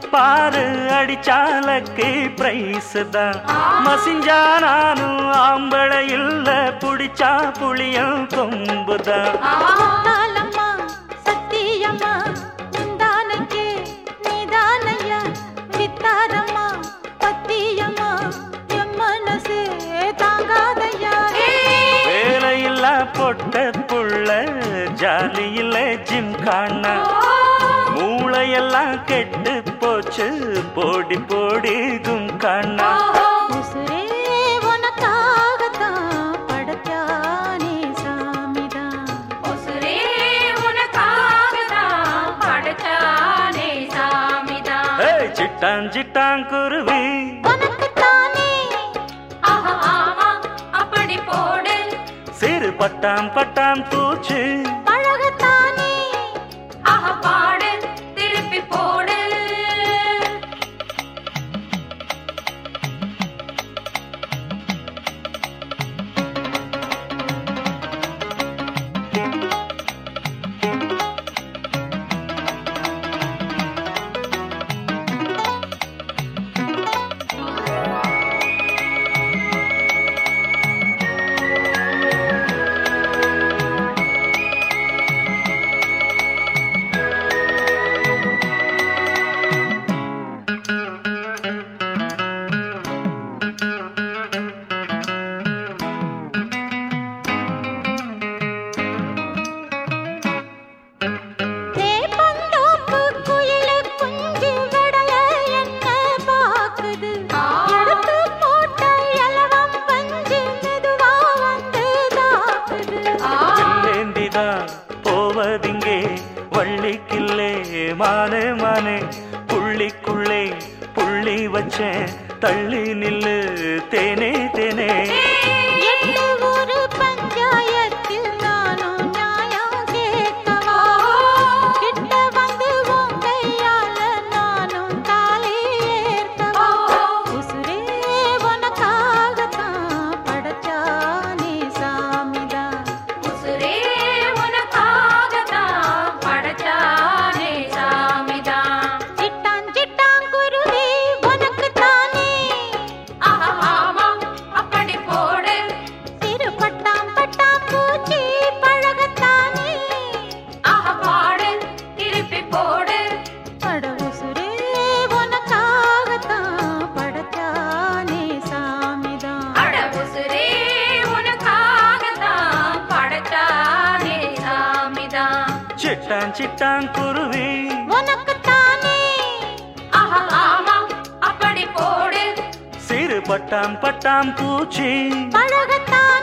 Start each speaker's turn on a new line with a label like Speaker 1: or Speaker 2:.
Speaker 1: பாரு அடிச்சாலக்கு பிரைஸ் தான். மசிஞ்சா நானும் ஆம்பளை இல்ல, புடிச்சா புளியும் கொம்புதான்.
Speaker 2: சத்தியம்மா உந்தானக்கே நீதானையா வித்தாரம்மா பத்தியம்மா என் மனசே தாங்காதையா.
Speaker 1: வேலையில்லா பொட்ட புள்ள ஜாலியில ஜிம் காண, மூளையெல்லாம் கெட்டு போச்சு போடி போடி கும் காண.
Speaker 2: உசுரே உனக்காகத்தான் படைச்சானே சாமிதான்.
Speaker 3: உசுரே உனக்காகத்தான் படைச்சானே சாமிதான்.
Speaker 1: சிட்டான் சிட்டான் குருவி
Speaker 2: உனக்குத்தானே.
Speaker 3: ஆஹா ஆமா அப்படி போடு.
Speaker 1: சிறு பட்டாம் பட்டாம் பூச்சு
Speaker 2: பழகத்தானே.
Speaker 3: ஆஹா பாடு திருப்பி போடு.
Speaker 1: போவதிங்கே வள்ளிக்கில்லே மானே மானே, புள்ளிக்குள்ளே புள்ளி வச்சேன் தள்ளி நில்லு தேனே தேனே.
Speaker 2: ஒரு பஞ்சாயத்தில் நானும் நியாயம் கேட்கவா, கிட்ட வந்து உன் கையால நானும் தாலி ஏற்கவா. உசுரே உனக்காகத்தான் படைச்சானே சாமிதான்.
Speaker 3: உசுரே உனக்காகத்தான் படைச்சானே சாமிதான்.
Speaker 2: சிட்டான் சிட்டான் குருவி உனக்குத்தானே.
Speaker 3: ஆஹா ஆமா அப்படி போடு.
Speaker 2: சிறு பட்டாம் பட்டாம் பூச்சி பழகத்தானே.
Speaker 3: ஆஹா பாடு திருப்பி போடு.
Speaker 2: அட உசுரே உனக்காகத்தான் படைச்சானே சாமிதான்.
Speaker 3: அட உசுரே உனக்காகத்தான் படைச்சானே சாமிதான்.
Speaker 1: சிட்டான் சிட்டான் குருவி
Speaker 2: உனக்குத்தானே.
Speaker 3: ஆஹா ஆமா அப்படி போடு.
Speaker 1: சிறு பட்டாம் பட்டாம் பூச்சி
Speaker 2: பழகத்தான்